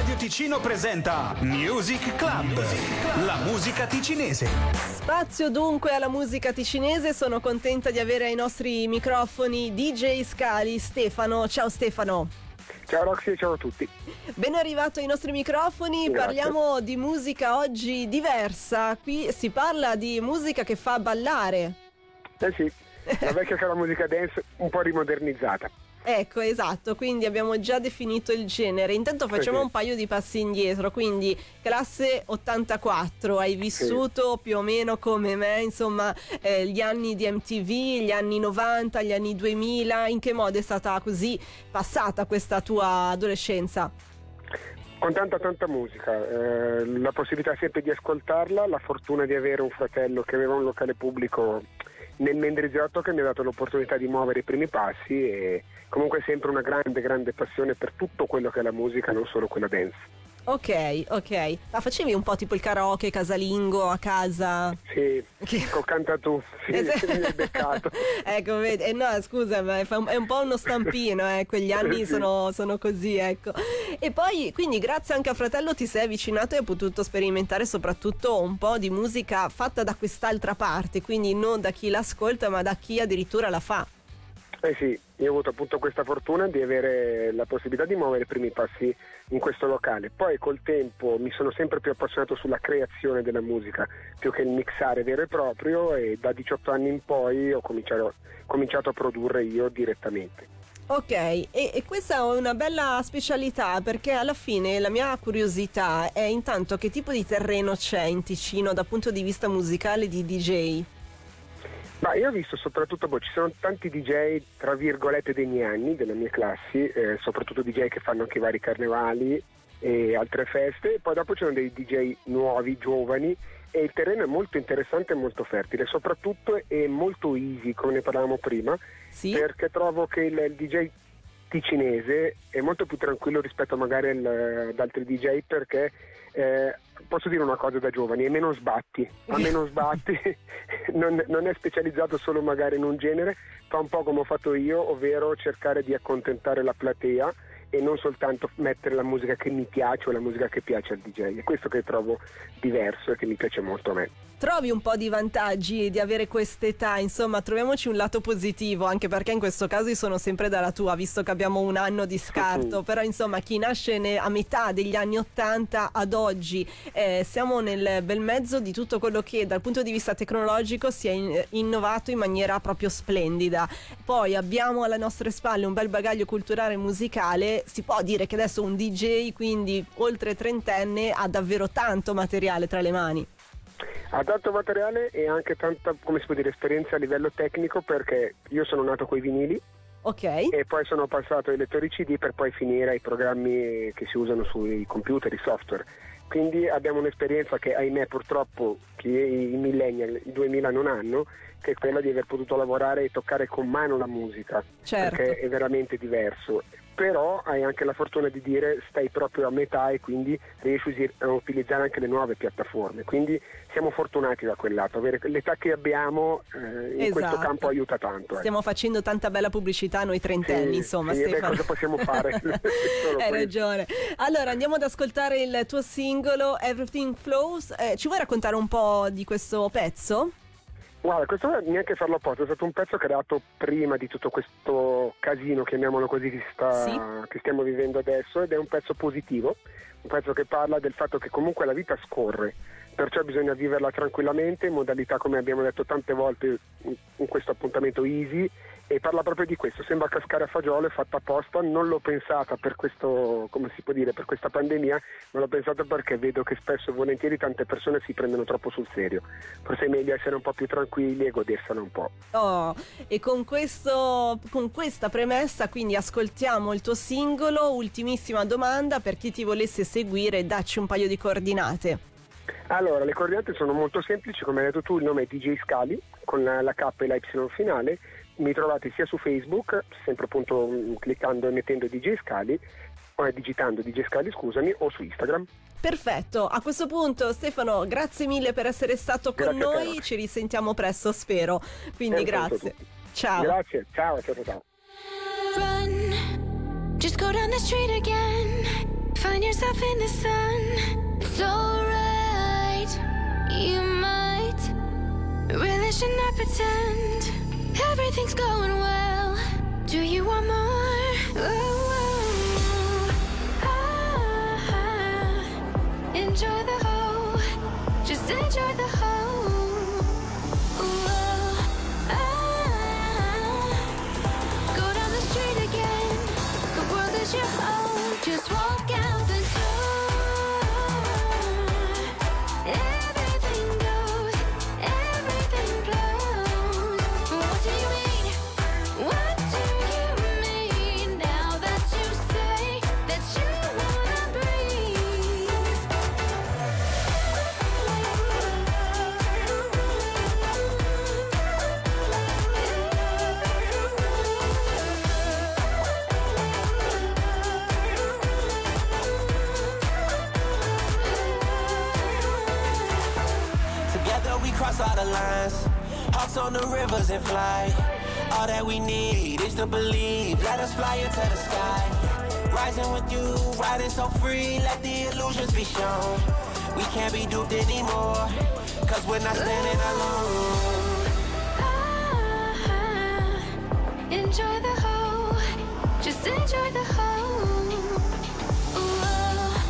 Radio Ticino presenta Music Club, la musica ticinese. Spazio dunque alla musica ticinese, sono contenta di avere ai nostri microfoni DJ Scali, Stefano. Ciao Stefano. Ciao Roxy e ciao a tutti. Ben arrivato ai nostri microfoni. Grazie. Parliamo di musica oggi diversa. Qui si parla di musica che fa ballare. Eh sì, la vecchia cara musica dance un po' rimodernizzata. Ecco, esatto, quindi abbiamo già definito il genere. Intanto facciamo un paio di passi indietro, quindi classe 84, hai vissuto più o meno come me, insomma, gli anni di MTV, gli anni 90, gli anni 2000, in che modo è stata così passata questa tua adolescenza? Con tanta musica, la possibilità sempre di ascoltarla, la fortuna di avere un fratello che aveva un locale pubblico nel Mendrisiotto che mi ha dato l'opportunità di muovere i primi passi e comunque sempre una grande passione per tutto quello che è la musica, non solo quella dance. Ok. Ma facevi un po' tipo il karaoke casalingo a casa? Sì, canta tu, sì, mi hai beccato. Ecco, vedi, no, scusa, ma è un po' uno stampino, quegli anni sono così, ecco. E poi, quindi grazie anche a fratello ti sei avvicinato e hai potuto sperimentare soprattutto un po' di musica fatta da quest'altra parte, quindi non da chi l'ascolta ma da chi addirittura la fa. Eh sì, io ho avuto appunto questa fortuna di avere la possibilità di muovere i primi passi in questo locale. Poi col tempo mi sono sempre più appassionato sulla creazione della musica, più che il mixare vero e proprio, e da 18 anni in poi ho cominciato a produrre io direttamente. Ok, e questa è una bella specialità, perché alla fine la mia curiosità è intanto che tipo di terreno c'è in Ticino dal punto di vista musicale di DJ? Ma io ho visto soprattutto, ci sono tanti DJ tra virgolette dei miei anni, delle mie classi, soprattutto DJ che fanno anche i vari carnevali e altre feste, e poi dopo c'erano dei DJ nuovi, giovani, e il terreno è molto interessante e molto fertile, soprattutto è molto easy, come ne parlavamo prima, sì? Perché trovo che il DJ ticinese è molto più tranquillo rispetto magari ad altri DJ, perché posso dire una cosa da giovani, è meno sbatti, non è specializzato solo magari in un genere, fa un po' come ho fatto io, ovvero cercare di accontentare la platea e non soltanto mettere la musica che mi piace o la musica che piace al DJ. È questo che trovo diverso e che mi piace molto a me. Trovi un po' di vantaggi di avere quest'età, insomma, troviamoci un lato positivo, anche perché in questo caso io sono sempre dalla tua, visto che abbiamo un anno di scarto, però insomma chi nasce a metà degli anni 80 ad oggi, siamo nel bel mezzo di tutto quello che dal punto di vista tecnologico si è innovato in maniera proprio splendida. Poi abbiamo alle nostre spalle un bel bagaglio culturale e musicale, si può dire che adesso un DJ, quindi oltre trentenne, ha davvero tanto materiale tra le mani. Ha tanto materiale e anche tanta, come si può dire, esperienza a livello tecnico, perché io sono nato coi vinili, ok, e poi sono passato ai lettori CD per poi finire ai programmi che si usano sui computer, i software. Quindi abbiamo un'esperienza che ahimè purtroppo che i millennial, i 2000 non hanno, che è quella di aver potuto lavorare e toccare con mano la musica, certo, perché è veramente diverso. Però hai anche la fortuna di dire stai proprio a metà e quindi riesci a utilizzare anche le nuove piattaforme, quindi siamo fortunati da quel lato, avere l'età che abbiamo in questo campo aiuta tanto. Stiamo facendo tanta bella pubblicità noi trentenni, insomma, Stefano. Cosa possiamo fare? Hai ragione. Allora andiamo ad ascoltare il tuo singolo Everything Flows, ci vuoi raccontare un po' di questo pezzo? Guarda, questo non è neanche farlo apposta, è stato un pezzo creato prima di tutto questo casino, chiamiamolo così, che stiamo vivendo adesso, ed è un pezzo positivo, un pezzo che parla del fatto che comunque la vita scorre, perciò bisogna viverla tranquillamente, in modalità, come abbiamo detto tante volte in questo appuntamento, easy, e parla proprio di questo. Sembra cascare a fagiolo, è fatta apposta, non l'ho pensata per questo, come si può dire, per questa pandemia, ma l'ho pensata perché vedo che spesso e volentieri tante persone si prendono troppo sul serio. Forse è meglio essere un po' più tranquilli e godersela un po'. E con questa premessa quindi ascoltiamo il tuo singolo. Ultimissima domanda, per chi ti volesse seguire, dacci un paio di coordinate. Allora, le coordinate sono molto semplici, come hai detto tu, il nome è DJ Scali con la K e la Y finale. Mi trovate sia su Facebook, sempre appunto cliccando e mettendo DJ Scali, o digitando DJ Scali, scusami, o su Instagram. Perfetto, a questo punto Stefano, grazie mille per essere stato con noi, ci risentiamo presto, spero, quindi grazie. Ciao. Grazie, ciao. Run, just go down the street again. Find find yourself in the sun. It's alright, you might really should not pretend everything's going well. Do you want more? Ooh, enjoy the whole, just enjoy the whole. Ooh, go down the street again, the world is your home. Just walk out the door. Everything goes, everything flows. What do you mean? What do you mean now that you say that you wanna breathe? Together we cross all the lines, hawks on the rivers and fly. All that we need is to believe. Let us fly into the sky. Rising with you, riding so free. Let the illusions be shown. We can't be duped anymore, cause we're not standing alone. Enjoy the whole, just enjoy the whole. Ooh,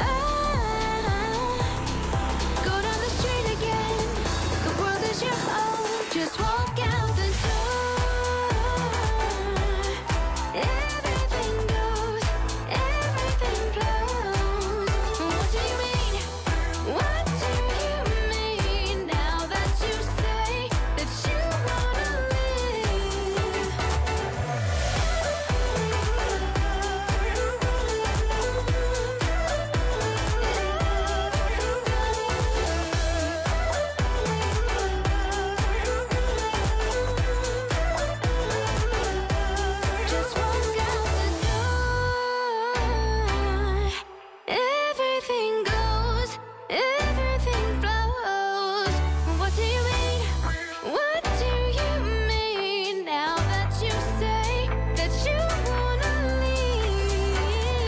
go down the street again, the world is your home. Just walk out the door. Everything goes, everything flows. What do you mean? What do you mean now that you say that you wanna live? Just walk out the door. Everything goes, everything flows. What do you mean? What do you mean now that you say that you wanna leave?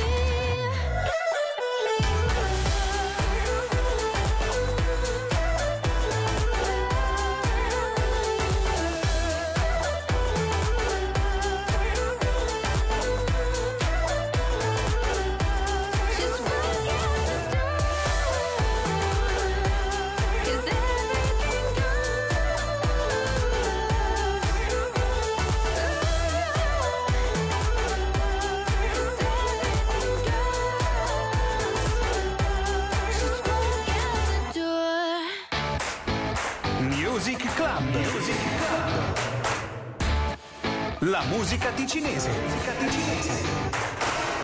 Just walk out the door, 'cause everything Just walk out the door. Music Club. Music Club. La musica ticinese.